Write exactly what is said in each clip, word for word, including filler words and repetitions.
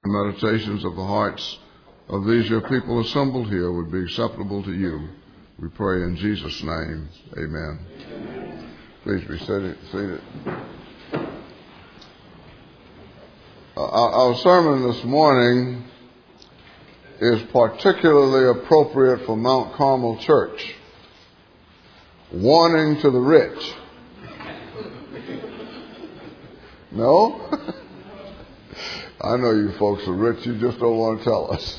meditations of the hearts of these your people assembled here would be acceptable to you. We pray in Jesus' name. Amen. Amen. Please be seated. seated. Uh, our, our sermon this morning is particularly appropriate for Mount Carmel Church. Warning to the rich. No? I know you folks are rich, you just don't want to tell us.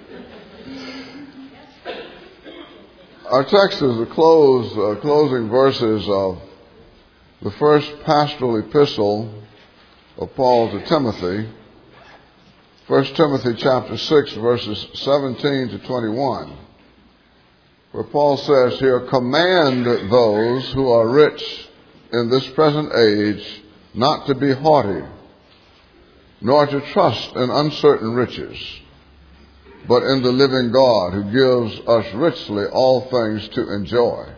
Our text is the close, uh, closing verses of the first pastoral epistle of Paul to Timothy, First Timothy chapter six, verses seventeen to twenty-one, where Paul says here, "Command those who are rich in this present age not to be haughty, nor to trust in uncertain riches, but in the living God who gives us richly all things to enjoy.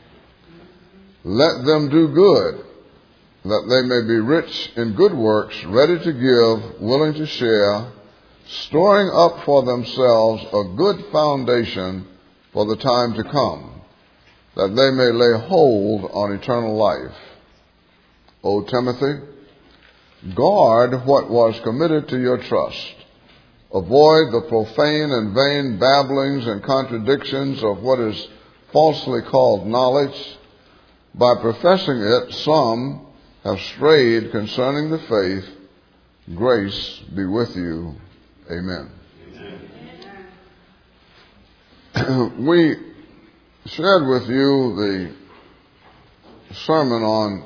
Let them do good, that they may be rich in good works, ready to give, willing to share, storing up for themselves a good foundation for the time to come, that they may lay hold on eternal life. O Timothy, guard what was committed to your trust. Avoid the profane and vain babblings and contradictions of what is falsely called knowledge. By professing it, some have strayed concerning the faith. Grace be with you. Amen." Amen. We shared with you the sermon on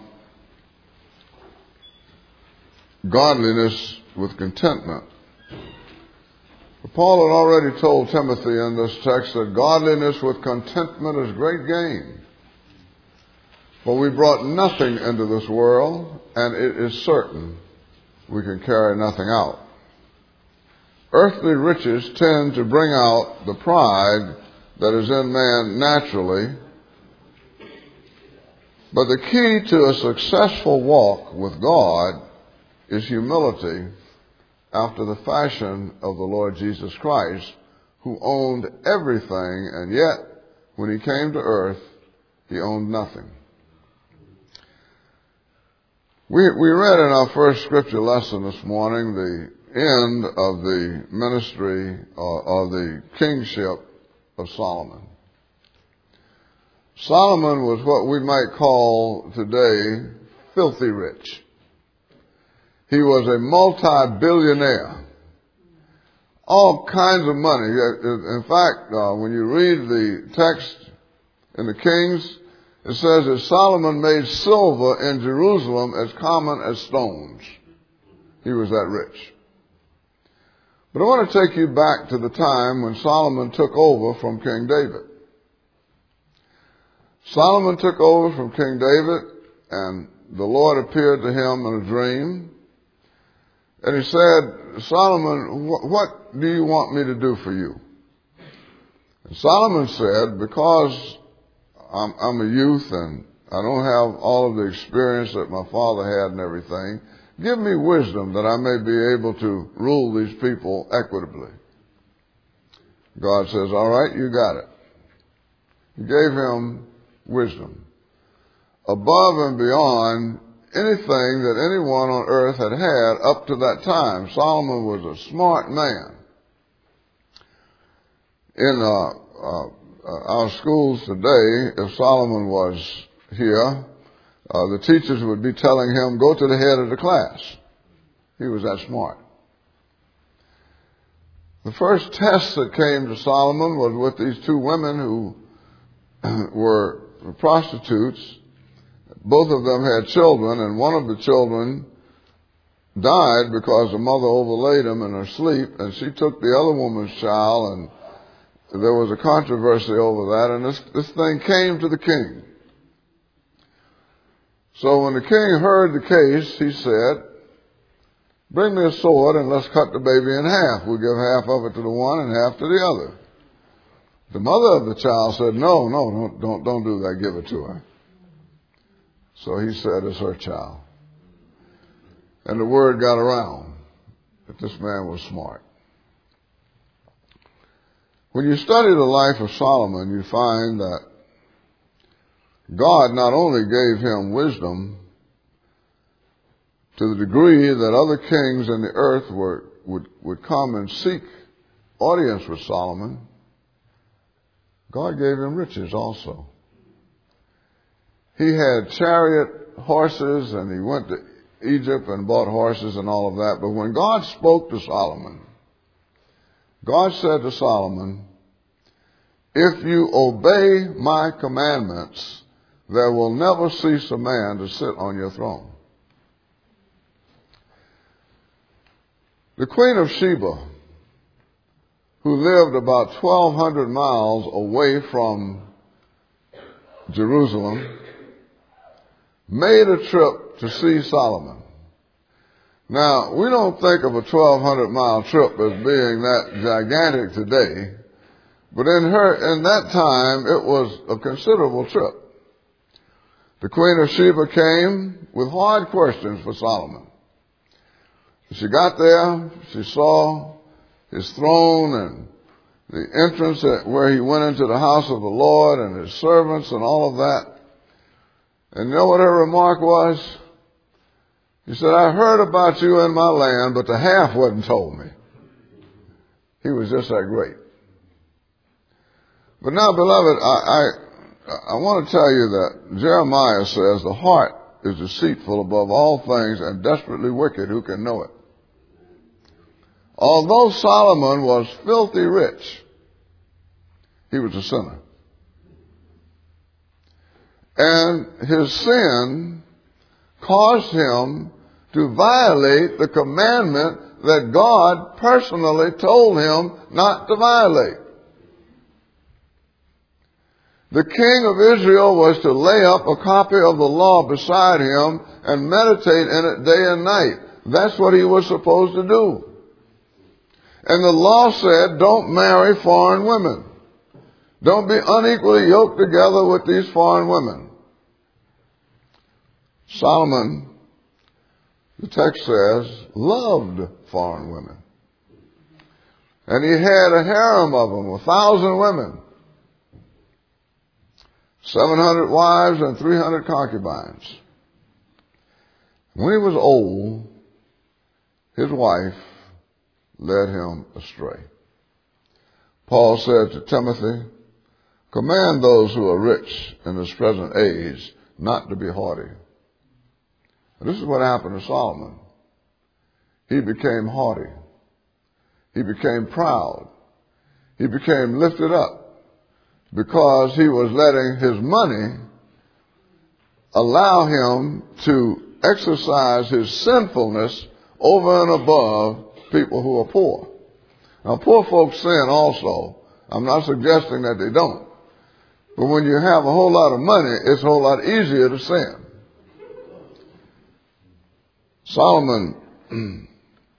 godliness with contentment. Paul had already told Timothy in this text that godliness with contentment is great gain. For we brought nothing into this world, and it is certain we can carry nothing out. Earthly riches tend to bring out the pride that is in man naturally, but the key to a successful walk with God is humility, after the fashion of the Lord Jesus Christ, who owned everything, and yet, when he came to earth, he owned nothing. We, we read in our first scripture lesson this morning the end of the ministry or, or the kingship of Solomon. Solomon was what we might call today filthy rich. He was a multi-billionaire. All kinds of money. In fact, uh, when you read the text in the Kings, it says that Solomon made silver in Jerusalem as common as stones. He was that rich. But I want to take you back to the time when Solomon took over from King David. Solomon took over from King David, and the Lord appeared to him in a dream. And he said, "Solomon, what do you want me to do for you?" And Solomon said, "Because I'm, I'm a youth and I don't have all of the experience that my father had and everything, give me wisdom that I may be able to rule these people equitably." God says, "All right, you got it." He gave him wisdom above and beyond anything that anyone on earth had had up to that time. Solomon was a smart man. In uh, uh, our schools today, if Solomon was here, uh, the teachers would be telling him, "Go to the head of the class." He was that smart. The first test that came to Solomon was with these two women who were prostitutes. Both of them had children, and one of the children died because the mother overlaid him in her sleep, and she took the other woman's child, and there was a controversy over that, and this, this thing came to the king. So when the king heard the case, he said, "Bring me a sword and let's cut the baby in half. We'll give half of it to the one and half to the other." The mother of the child said, "No, no, don't, don't, don't do that. Give it to her." So he said, "It's her child." And the word got around. that this man was smart. When you study the life of Solomon, you find that God not only gave him wisdom to the degree that other kings in the earth were, would, would come and seek audience with Solomon, God gave him riches also. He had chariot horses, and he went to Egypt and bought horses and all of that. But when God spoke to Solomon, God said to Solomon, if you obey my commandments, there will never cease a man to sit on your throne. The Queen of Sheba, who lived about twelve hundred miles away from Jerusalem, made a trip to see Solomon. Now, we don't think of a twelve hundred mile trip as being that gigantic today, but in her, in that time, it was a considerable trip. The Queen of Sheba came with hard questions for Solomon. She got there, she saw his throne and the entrance where he went into the house of the Lord and his servants and all of that. And you know what her remark was? He said, I heard about you in my land, but the half wasn't told me. He was just that great. But now, beloved, I, I, I want to tell you that Jeremiah says the heart is deceitful above all things and desperately wicked. Who can know it? Although Solomon was filthy rich, he was a sinner. And his sin caused him to violate the commandment that God personally told him not to violate. The king of Israel was to lay up a copy of the law beside him and meditate in it day and night. That's what he was supposed to do. And the law said, don't marry foreign women. Don't be unequally yoked together with these foreign women. Solomon, the text says, loved foreign women. And he had a harem of them, a thousand women, seven hundred wives and three hundred concubines. When he was old, his wife led him astray. Paul said to Timothy, command those who are rich in this present age not to be haughty. And this is what happened to Solomon. He became haughty. He became proud. He became lifted up because he was letting his money allow him to exercise his sinfulness over and above people who are poor. Now, poor folks sin also. I'm not suggesting that they don't. But when you have a whole lot of money, it's a whole lot easier to sin. Solomon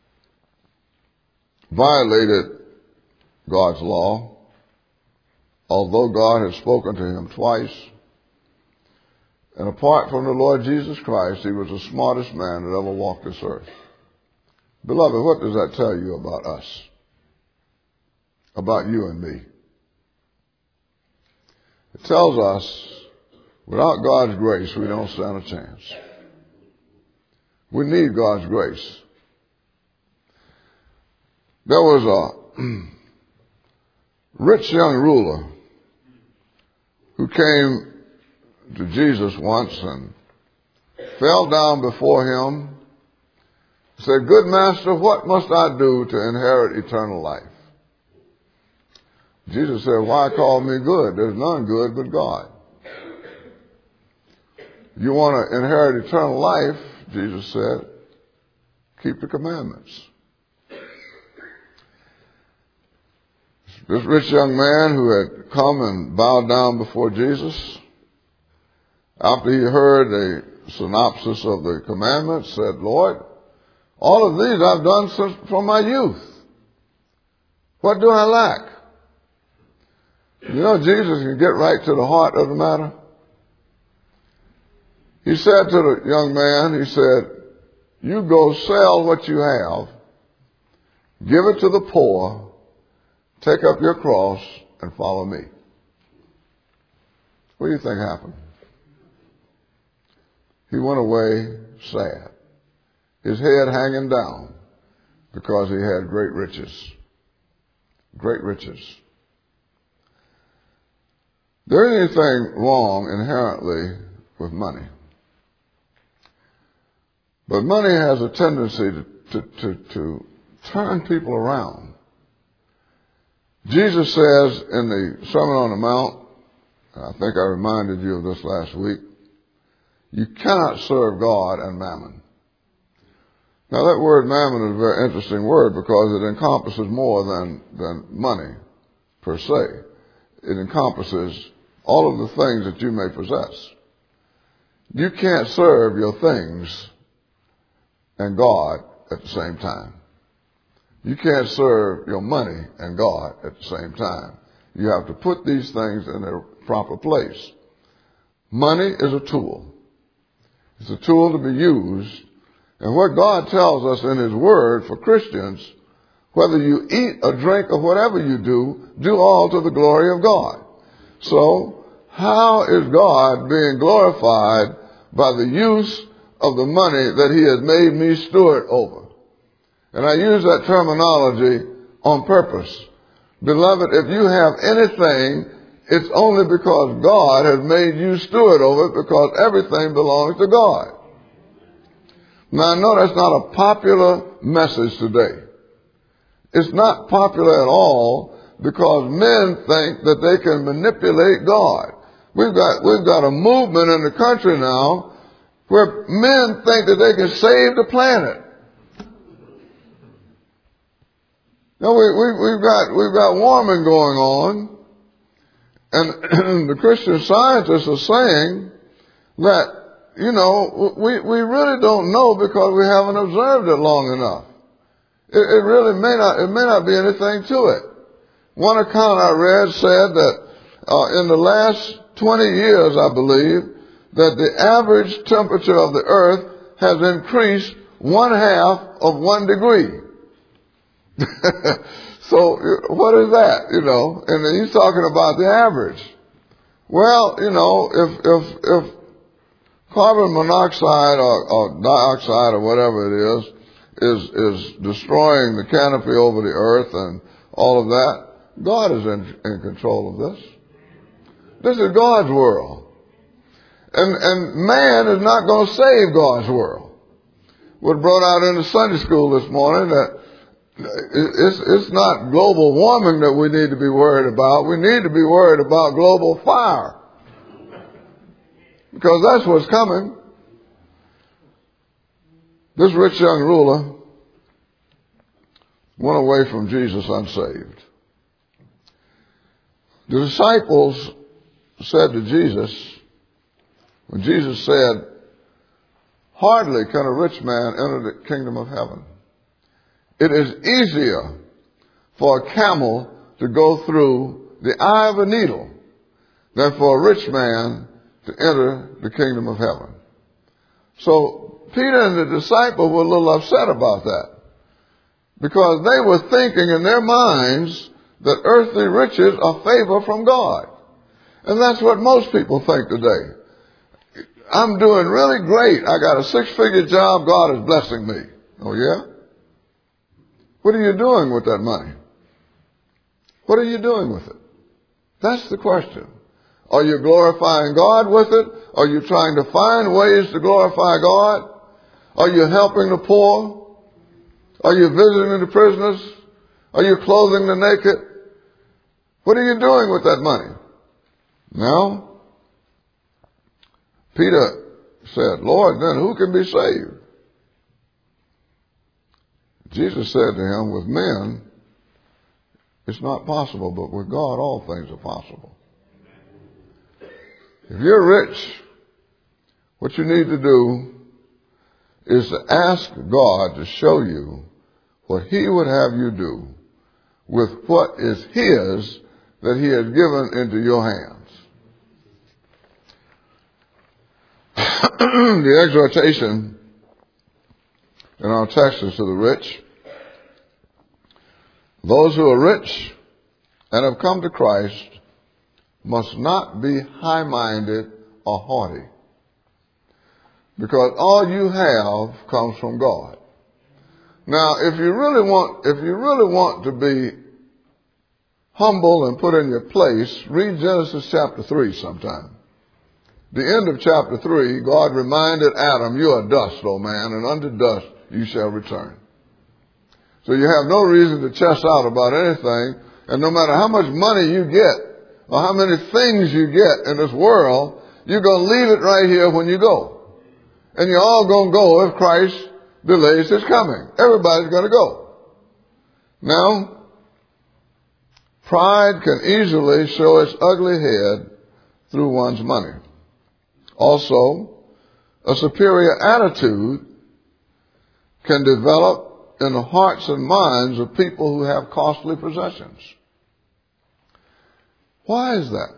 violated God's law, although God had spoken to him twice. And apart from the Lord Jesus Christ, he was the smartest man that ever walked this earth. Beloved, what does that tell you about us? About you and me? It tells us without God's grace, we don't stand a chance. We need God's grace. There was a rich young ruler who came to Jesus once and fell down before him. Said, good master, what must I do to inherit eternal life? Jesus said, why call me good? There's none good but God. You want to inherit eternal life, Jesus said, keep the commandments. This rich young man who had come and bowed down before Jesus, after he heard a synopsis of the commandments, said, Lord, all of these I've done since from my youth. What do I lack? You know, Jesus can get right to the heart of the matter. He said to the young man, he said, you go sell what you have give it to the poor, take up your cross, and follow me. What do you think happened? He went away sad, his head hanging down, because he had great riches. Great riches. There isn't anything wrong inherently with money. But money has a tendency to, to, to, to turn people around. Jesus says in the Sermon on the Mount, I think I reminded you of this last week, you cannot serve God and mammon. Now that word mammon is a very interesting word because it encompasses more than, than money per se. It encompasses all of the things that you may possess. You can't serve your things and God at the same time. You can't serve your money and God at the same time. You have to put these things in their proper place. Money is a tool. It's a tool to be used. And what God tells us in His Word for Christians, whether you eat or drink or whatever you do, do all to the glory of God. So, how is God being glorified by the use of the money that He has made me steward over? And I use that terminology on purpose. Beloved, if you have anything, it's only because God has made you steward over it, because everything belongs to God. Now I know that's not a popular message today. It's not popular at all because men think that they can manipulate God. We've got, we've got a movement in the country now where men think that they can save the planet. Now we, we, we've got, we've got warming going on, and the Christian scientists are saying that, you know, we, we really don't know because we haven't observed it long enough. It, it really may not, it may not be anything to it. One account I read said that uh, in the last twenty years, I believe, that the average temperature of the earth has increased one half of one degree. So what is that, you know? And he's talking about the average. Well, you know, if, if, if carbon monoxide or, or dioxide or whatever it is, is, is destroying the canopy over the earth and all of that, God is in, in control of this. This is God's world. And, and man is not going to save God's world. We brought out in the Sunday school this morning that it's, it's not global warming that we need to be worried about. We need to be worried about global fire. Because that's what's coming. This rich young ruler went away from Jesus unsaved. The disciples said to Jesus, when Jesus said, hardly can a rich man enter the kingdom of heaven. It is easier for a camel to go through the eye of a needle than for a rich man to enter the kingdom of heaven. So Peter and the disciple were a little upset about that because they were thinking in their minds that earthly riches are favor from God. And that's what most people think today. I'm doing really great. I got a six-figure job. God is blessing me. Oh, yeah? What are you doing with that money? What are you doing with it? That's the question. Are you glorifying God with it? Are you trying to find ways to glorify God? Are you helping the poor? Are you visiting the prisoners? Are you clothing the naked? What are you doing with that money? Now, Peter said, Lord, then who can be saved? Jesus said to him, with men, it's not possible, but with God, all things are possible. If you're rich, what you need to do is to ask God to show you what He would have you do with what is His that He has given into your hands. The exhortation in our text is to the rich. Those who are rich and have come to Christ must not be high-minded or haughty, because all you have comes from God. Now, if you really want, if you really want to be humble and put in your place, read Genesis chapter three sometime. The end of chapter three, God reminded Adam, you are dust, O man, and unto dust you shall return. So you have no reason to chest out about anything, and no matter how much money you get or how many things you get in this world, you're going to leave it right here when you go. And you're all going to go if Christ delays his coming. Everybody's going to go. Now, pride can easily show its ugly head through one's money. Also, a superior attitude can develop in the hearts and minds of people who have costly possessions. Why is that?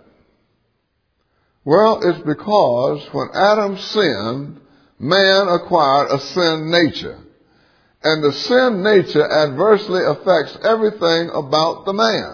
Well, it's because when Adam sinned, man acquired a sin nature. And the sin nature adversely affects everything about the man.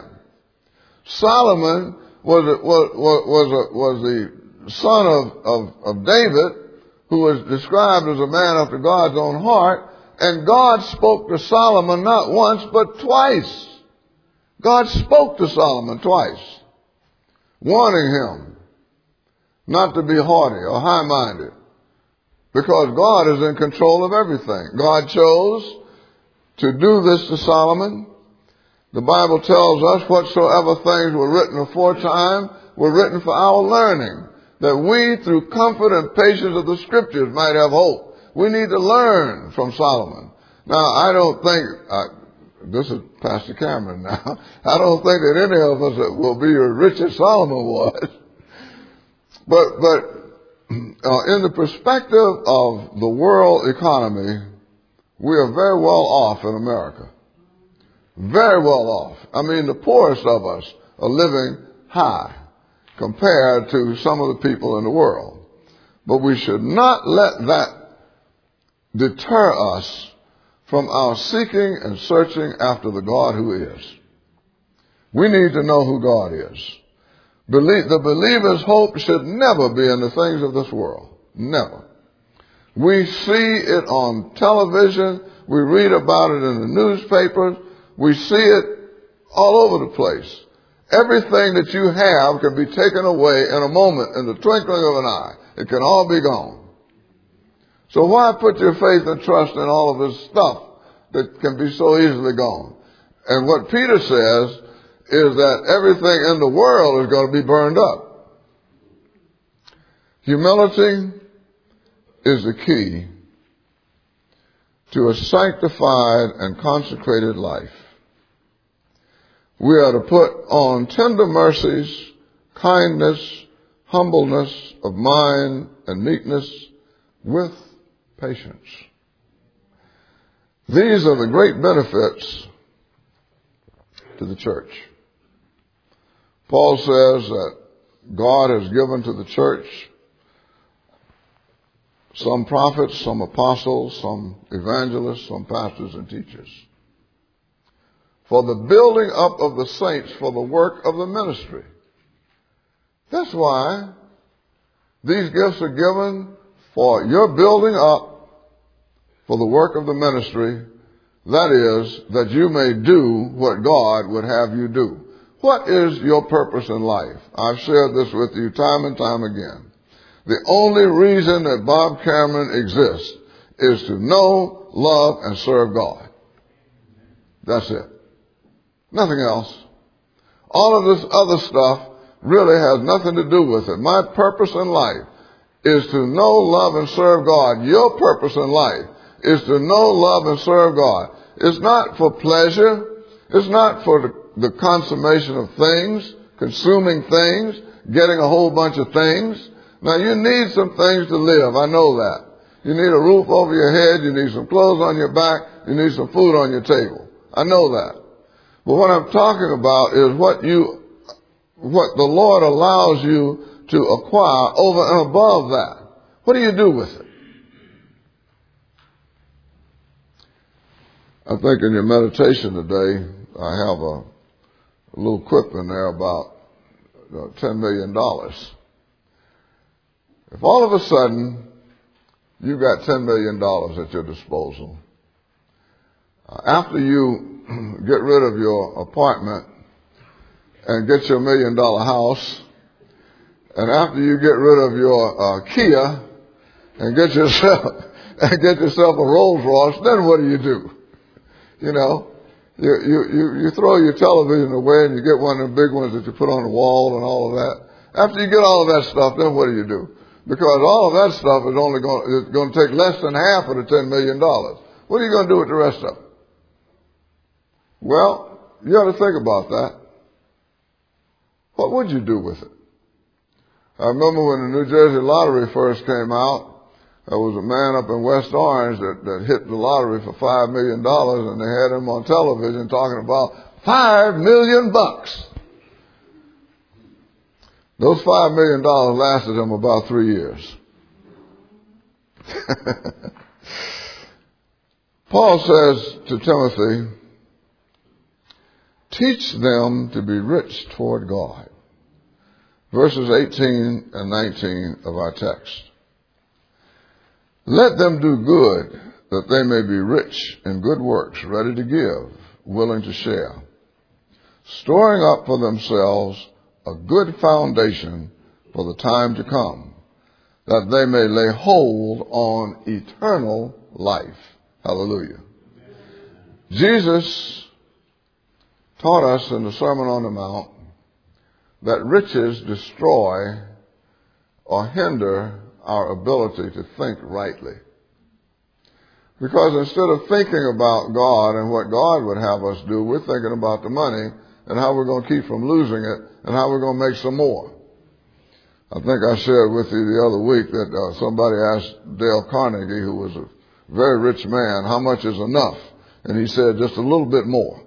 Solomon was a, was was a, was the son of, of, of David, who was described as a man after God's own heart, and God spoke to Solomon not once but twice. God spoke to Solomon twice, warning him not to be haughty or high-minded, because God is in control of everything. God chose to do this to Solomon. The Bible tells us whatsoever things were written aforetime were written for our learning, that we, through comfort and patience of the Scriptures, might have hope. We need to learn from Solomon. Now, I don't think, uh, this is Pastor Cameron now, I don't think that any of us will be as rich as Solomon was. But, but uh, in the perspective of the world economy, we are very well off in America. Very well off. I mean, the poorest of us are living high compared to some of the people in the world. But we should not let that deter us from our seeking and searching after the God who is. We need to know who God is. Believe, the believer's hope should never be in the things of this world. Never. We see it on television. We read about it in the newspapers. We see it all over the place. Everything that you have can be taken away in a moment, in the twinkling of an eye. It can all be gone. So why put your faith and trust in all of this stuff that can be so easily gone? And what Peter says is that everything in the world is going to be burned up. Humility is the key to a sanctified and consecrated life. We are to put on tender mercies, kindness, humbleness of mind, and meekness with patience. These are the great benefits to the church. Paul says that God has given to the church some prophets, some apostles, some evangelists, some pastors and teachers, for the building up of the saints for the work of the ministry. That's why these gifts are given for your building up for the work of the ministry. That is, that you may do what God would have you do. What is your purpose in life? I've shared this with you time and time again. The only reason that Bob Cameron exists is to know, love, and serve God. That's it. Nothing else. All of this other stuff really has nothing to do with it. My purpose in life is to know, love, and serve God. Your purpose in life is to know, love, and serve God. It's not for pleasure. It's not for the, the consummation of things, consuming things, getting a whole bunch of things. Now, you need some things to live. I know that. You need a roof over your head. You need some clothes on your back. You need some food on your table. I know that. But what I'm talking about is what you, what the Lord allows you to acquire over and above that. What do you do with it? I think in your meditation today, I have a, a little quip in there about uh, ten million dollars. If all of a sudden you got ten million dollars at your disposal, uh, after you get rid of your apartment and get your million dollar house, and after you get rid of your uh, Kia and get yourself and get yourself a Rolls Royce, then what do you do? You know, you, you, you, you throw your television away and you get one of the big ones that you put on the wall and all of that. After you get all of that stuff, then what do you do? Because all of that stuff is only going, it's going to take less than half of the ten million dollars. What are you going to do with the rest of it? Well, you ought to think about that. What would you do with it? I remember when the New Jersey lottery first came out, there was a man up in West Orange that, that hit the lottery for five million dollars, and they had him on television talking about five million bucks. Those five million dollars lasted him about three years. Paul says to Timothy, teach them to be rich toward God. Verses eighteen and nineteen of our text. Let them do good, that they may be rich in good works, ready to give, willing to share, storing up for themselves a good foundation for the time to come, that they may lay hold on eternal life. Hallelujah. Jesus taught us in the Sermon on the Mount that riches destroy or hinder our ability to think rightly. Because instead of thinking about God and what God would have us do, we're thinking about the money and how we're going to keep from losing it and how we're going to make some more. I think I shared with you the other week that uh, somebody asked Dale Carnegie, who was a very rich man, how much is enough? And he said just a little bit more.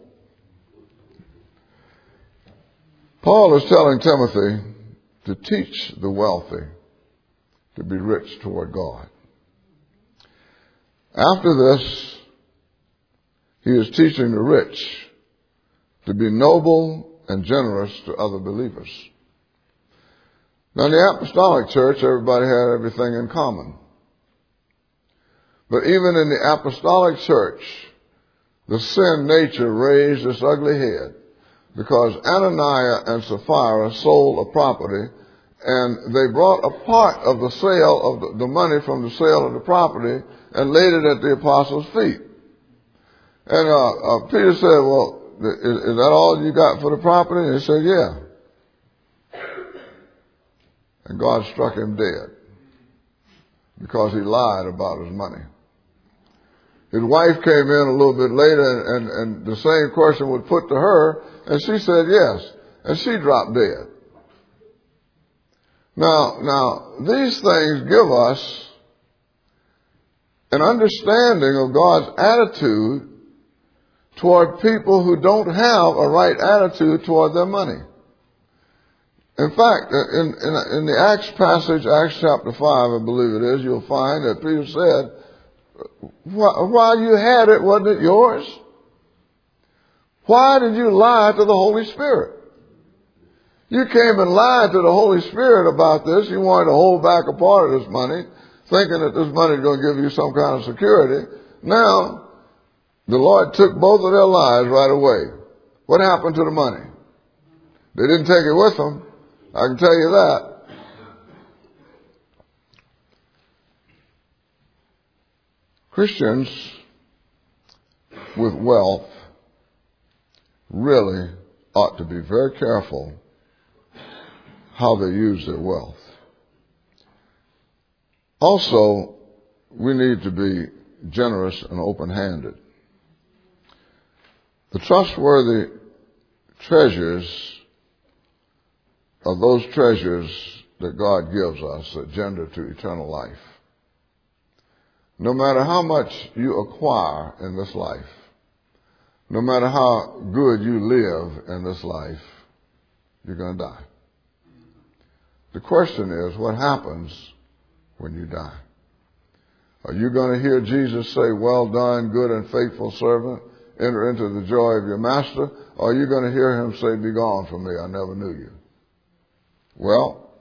Paul is telling Timothy to teach the wealthy to be rich toward God. After this, he is teaching the rich to be noble and generous to other believers. Now, in the apostolic church, everybody had everything in common. But even in the apostolic church, the sin nature raised its ugly head because Ananias and Sapphira sold a property, and they brought a part of the sale of the, the money from the sale of the property and laid it at the apostles' feet. And uh, uh, Peter said, well, is, is that all you got for the property? And he said, yeah. And God struck him dead because he lied about his money. His wife came in a little bit later, and, and, and the same question was put to her, and she said yes, and she dropped dead. Now, now, these things give us an understanding of God's attitude toward people who don't have a right attitude toward their money. In fact, in, in, in the Acts passage, Acts chapter five, I believe it is, you'll find that Peter said, while you had it, wasn't it yours? Why did you lie to the Holy Spirit? You came and lied to the Holy Spirit about this. You wanted to hold back a part of this money, thinking that this money is going to give you some kind of security. Now, the Lord took both of their lives right away. What happened to the money? They didn't take it with them. I can tell you that. Christians with wealth really ought to be very careful how they use their wealth. Also, we need to be generous and open-handed. The trustworthy treasures are those treasures that God gives us that gender to eternal life. No matter how much you acquire in this life, no matter how good you live in this life, you're going to die. The question is, what happens when you die? Are you going to hear Jesus say, well done, good and faithful servant, enter into the joy of your master, or are you going to hear him say, be gone from me, I never knew you? Well,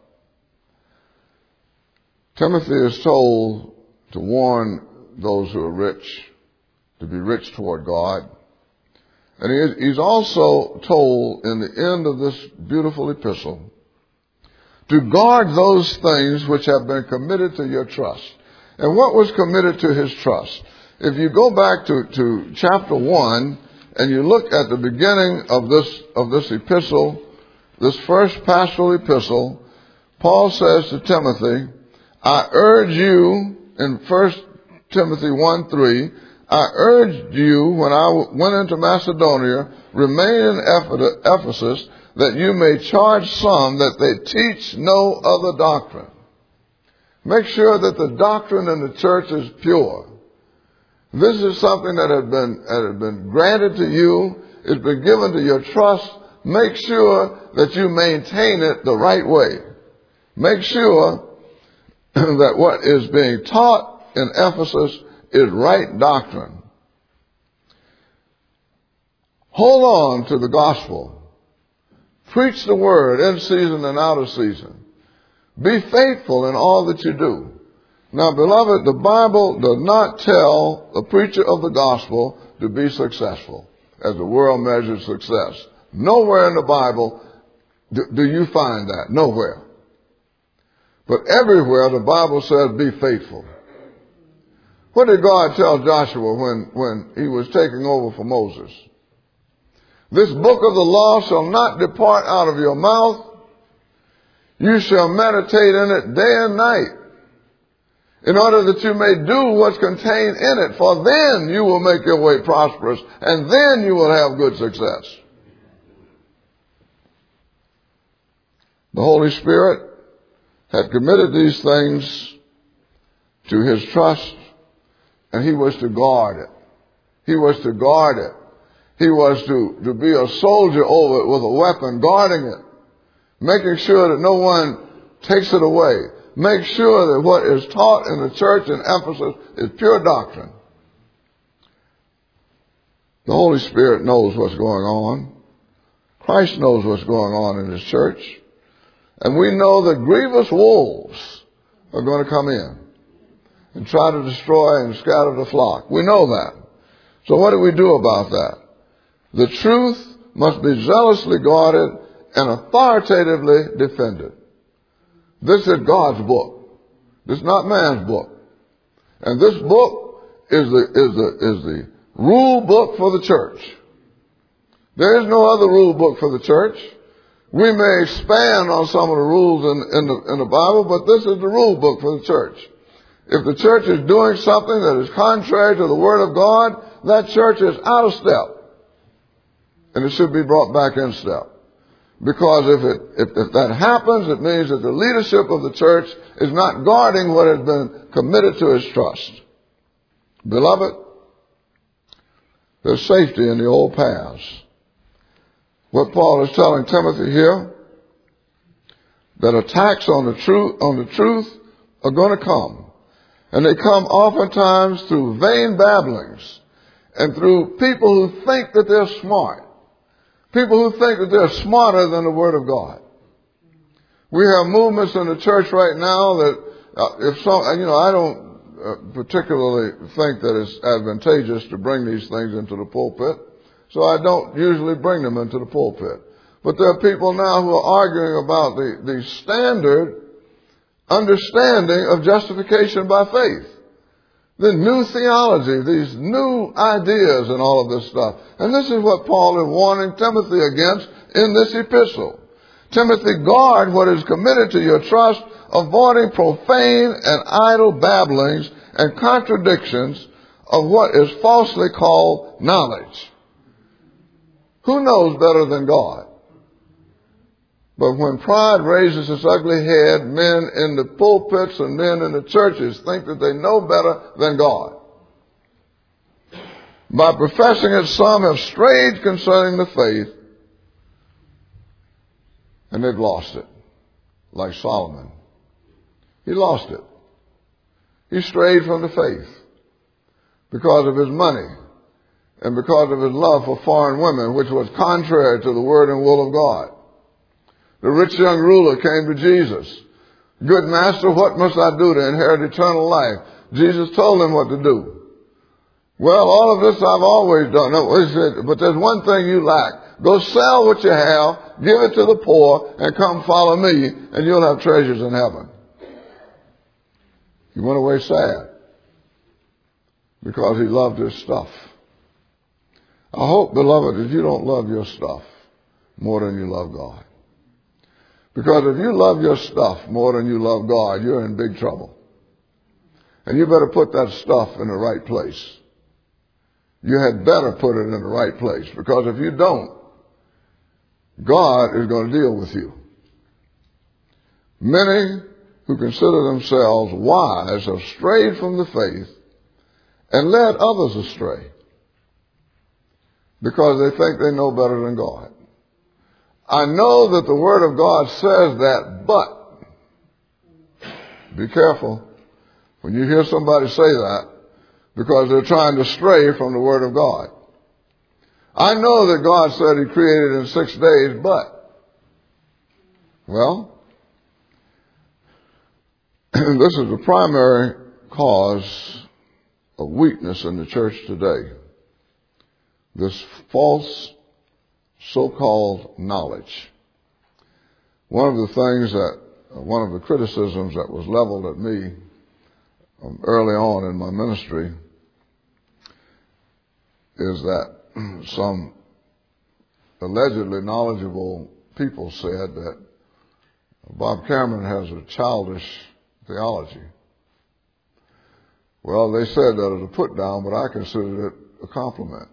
Timothy is told to warn those who are rich, to be rich toward God. And he is, he's also told in the end of this beautiful epistle to guard those things which have been committed to your trust. And what was committed to his trust? If you go back to, to chapter one and you look at the beginning of this, of this epistle, this first pastoral epistle, Paul says to Timothy, I urge you in First Timothy one three, I urged you when I went into Macedonia, remain in Ephesus, that you may charge some that they teach no other doctrine. Make sure that the doctrine in the church is pure. This is something that had been, that had been granted to you. It's been given to your trust. Make sure that you maintain it the right way. Make sure that what is being taught in Ephesus is right doctrine. Hold on to the gospel. Preach the word in season and out of season. Be faithful in all that you do. Now, beloved, the Bible does not tell the preacher of the gospel to be successful as the world measures success. Nowhere in the Bible do, do you find that. Nowhere. But everywhere the Bible says be faithful. What did God tell Joshua when, when he was taking over for Moses? This book of the law shall not depart out of your mouth. You shall meditate in it day and night, in order that you may do what's contained in it. For then you will make your way prosperous, and then you will have good success. The Holy Spirit had committed these things to his trust, and he was to guard it. He was to guard it. He was to, to be a soldier over it with a weapon, guarding it, making sure that no one takes it away. Make sure that what is taught in the church in Ephesus is pure doctrine. The Holy Spirit knows what's going on. Christ knows what's going on in his church. And we know that grievous wolves are going to come in and try to destroy and scatter the flock. We know that. So what do we do about that? The truth must be zealously guarded and authoritatively defended. This is God's book. This is not man's book. And this book is the, is the, is the rule book for the church. There is no other rule book for the church. We may expand on some of the rules in, in, the, in the Bible, but this is the rule book for the church. If the church is doing something that is contrary to the Word of God, that church is out of step. And it should be brought back in step. Because if, it, if, if that happens, it means that the leadership of the church is not guarding what has been committed to his trust. Beloved, there's safety in the old paths. What Paul is telling Timothy here, that attacks on the truth, on the truth are going to come. And they come oftentimes through vain babblings and through people who think that they're smart. People who think that they're smarter than the Word of God. We have movements in the church right now that, uh, if some, you know, I don't uh, particularly think that it's advantageous to bring these things into the pulpit, so I don't usually bring them into the pulpit. But there are people now who are arguing about the, the standard understanding of justification by faith. The new theology, these new ideas and all of this stuff. And this is what Paul is warning Timothy against in this epistle. Timothy, guard what is committed to your trust, avoiding profane and idle babblings and contradictions of what is falsely called knowledge. Who knows better than God? But when pride raises its ugly head, men in the pulpits and men in the churches think that they know better than God. By professing it, some have strayed concerning the faith, and they've lost it, like Solomon. He lost it. He strayed from the faith because of his money and because of his love for foreign women, which was contrary to the word and will of God. The rich young ruler came to Jesus. Good master, what must I do to inherit eternal life? Jesus told him what to do. Well, all of this I've always done. No, he said, but there's one thing you lack. Go sell what you have, give it to the poor, and come follow me, and you'll have treasures in heaven. He went away sad because he loved his stuff. I hope, beloved, that you don't love your stuff more than you love God. Because if you love your stuff more than you love God, you're in big trouble. And you better put that stuff in the right place. You had better put it in the right place, because if you don't, God is going to deal with you. Many who consider themselves wise have strayed from the faith and led others astray because they think they know better than God. I know that the Word of God says that, but be careful when you hear somebody say that, because they're trying to stray from the Word of God. I know that God said He created in six days, but, well, this is the primary cause of weakness in the church today. This false so-called knowledge. One of the things that, one of the criticisms that was leveled at me um, early on in my ministry is that some allegedly knowledgeable people said that Bob Cameron has a childish theology. Well, they said that as a put down, but I considered it a compliment.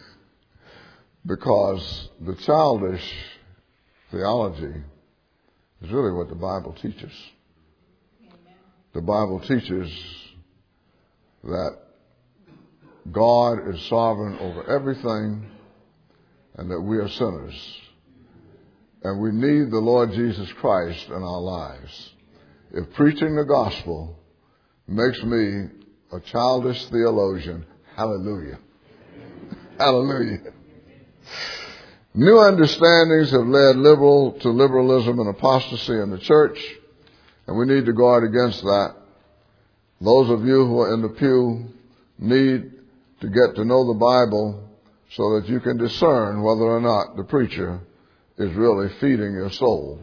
Because the childish theology is really what the Bible teaches. Amen. The Bible teaches that God is sovereign over everything and that we are sinners. And we need the Lord Jesus Christ in our lives. If preaching the gospel makes me a childish theologian, hallelujah. Hallelujah. New understandings have led liberal to liberalism and apostasy in the church, and we need to guard against that. Those of you who are in the pew need to get to know the Bible so that you can discern whether or not the preacher is really feeding your soul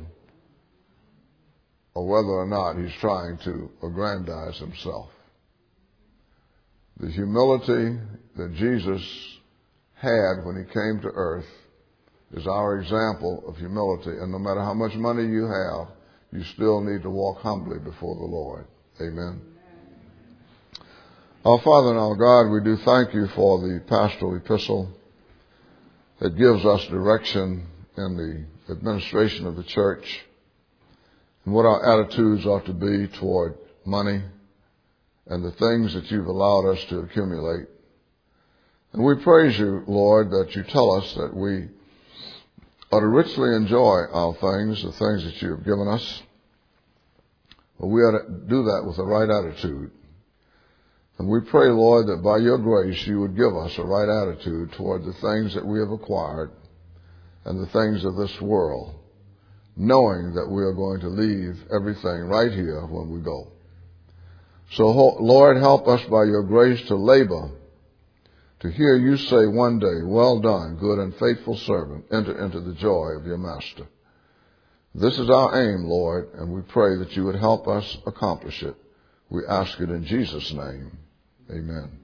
or whether or not he's trying to aggrandize himself. The humility that Jesus had when he came to earth is our example of humility. And no matter how much money you have, you still need to walk humbly before the Lord. Amen. Our Father and our God, we do thank you for the pastoral epistle that gives us direction in the administration of the church and what our attitudes ought to be toward money and the things that you've allowed us to accumulate. And we praise you, Lord, that you tell us that we ought to richly enjoy our things, the things that you have given us. But we ought to do that with the right attitude. And we pray, Lord, that by your grace you would give us a right attitude toward the things that we have acquired and the things of this world, knowing that we are going to leave everything right here when we go. So, Lord, help us by your grace to labor, to hear you say one day, well done, good and faithful servant, enter into the joy of your master. This is our aim, Lord, and we pray that you would help us accomplish it. We ask it in Jesus' name. Amen.